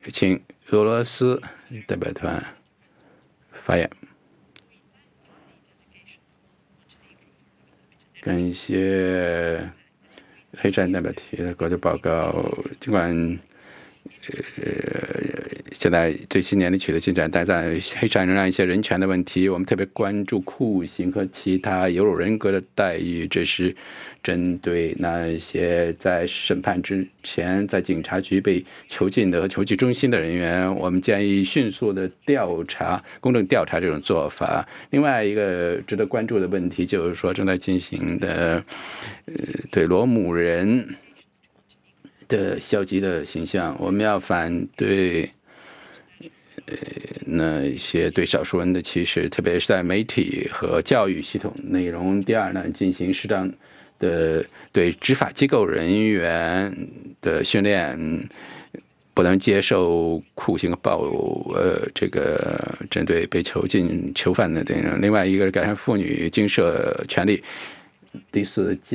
请俄罗斯代表团发言。感谢黑山代表提的国际报告，尽管现在这些年里取得进展，但在黑山仍然一些人权的问题，我们特别关注酷刑和其他有辱人格的待遇。这是针对那些在审判之前在警察局被囚禁的和囚禁中心的人员，我们建议迅速的调查、公正调查这种做法。另外一个值得关注的问题就是说，正在进行的对罗姆人的消极的形象，我们要反对那些对少数人的歧视，特别是在媒体和教育系统内容。第二呢，进行适当的对执法机构人员的训练，不能接受酷刑这个针对被囚禁囚犯的内容。另外一个是改善妇女经社权利。第四。